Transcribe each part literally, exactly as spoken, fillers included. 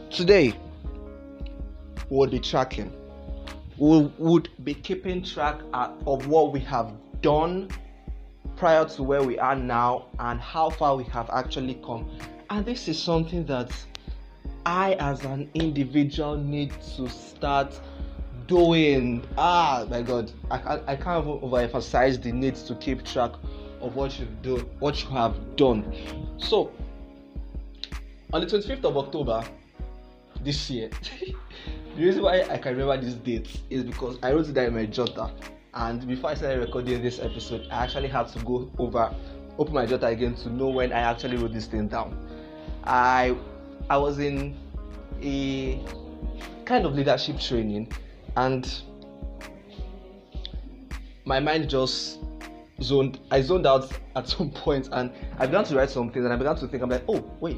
Today, we'll be tracking. We would be keeping track of what we have done prior to where we are now and how far we have actually come. And this is something that I, as an individual, need to start doing. Ah, my God, I can't, I can't even overemphasize the need to keep track of what you do, what you have done. So, on the twenty-fifth of October this year, the reason why I can remember this date is because I wrote it down in my jotter, and before I started recording this episode, I actually had to go over, open my jotter again to know when I actually wrote this thing down. I I was in a kind of leadership training, and my mind just zoned. I zoned out at some point, and I began to write some things, and I began to think. I'm like, oh wait.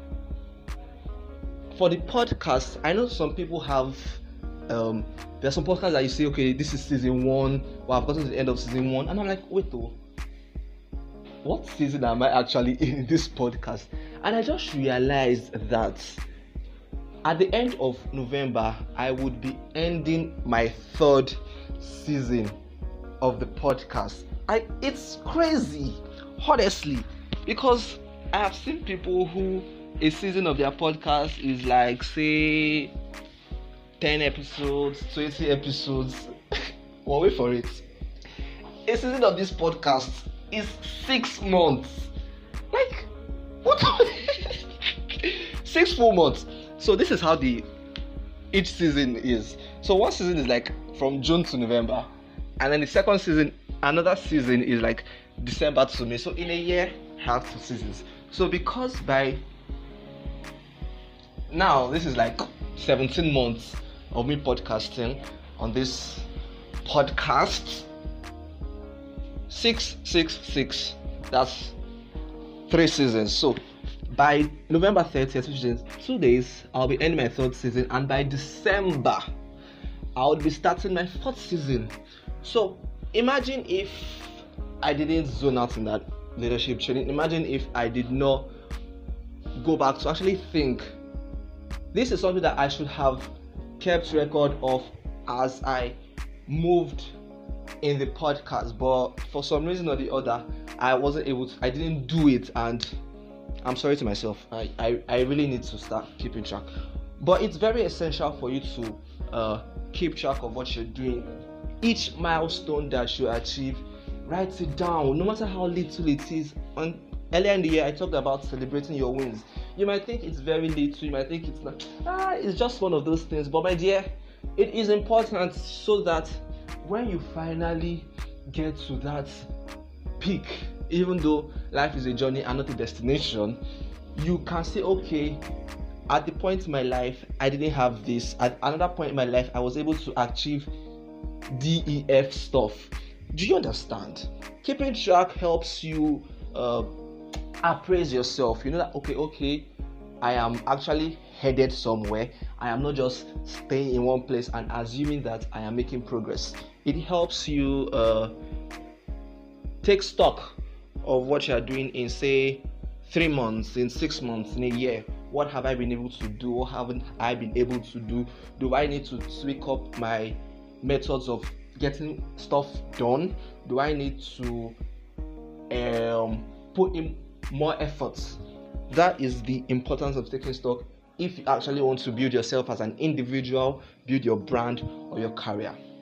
For the podcast, I know some people have. Um, there are some podcasts that you say, okay, this is season one. Well, I've gotten to the end of season one, and I'm like, wait, though, what season am I actually in this podcast? And I just realized that at the end of November, I would be ending my third season of the podcast. I it's crazy, honestly, because I have seen people who a season of their podcast is like, say, ten episodes, twenty episodes. Well, wait for it. A season of this podcast is six months. Like, what? Six full months. So this is how the each season is. So one season is like from June to November, and then the second season, another season is like December to May. So in a year, I have two seasons. So because by now this is like seventeen months of me podcasting on this podcast, six six six, that's three seasons. So by November thirtieth, which is two days, I'll be ending my third season, and by December I'll be starting my fourth season. So imagine if I didn't zone out in that leadership training. Imagine if I did not go back to actually think. This is something that I should have kept record of as I moved in the podcast, but for some reason or the other, I wasn't able to, I didn't do it, and I'm sorry to myself. I, I, I really need to start keeping track. But it's very essential for you to uh, keep track of what you're doing. Each milestone that you achieve, write it down, no matter how little it is. On earlier in the year, I talked about celebrating your wins. You might think it's very little, you might think it's not, ah, it's just one of those things. But my dear, it is important so that when you finally get to that peak, even though life is a journey and not a destination, you can say, okay, at the point in my life, I didn't have this. At another point in my life, I was able to achieve D E F stuff. Do you understand? Keeping track helps you uh, appraise yourself. You know that, okay, okay, I am actually headed somewhere. I am not just staying in one place and assuming that I am making progress. It helps you uh, take stock of what you are doing in, say, three months, in six months, in a year. What have I been able to do? What haven't I been able to do? Do I need to tweak up my methods of getting stuff done? Do I need to um, put in more efforts? That is the importance of taking stock if you actually want to build yourself as an individual, build your brand or your career.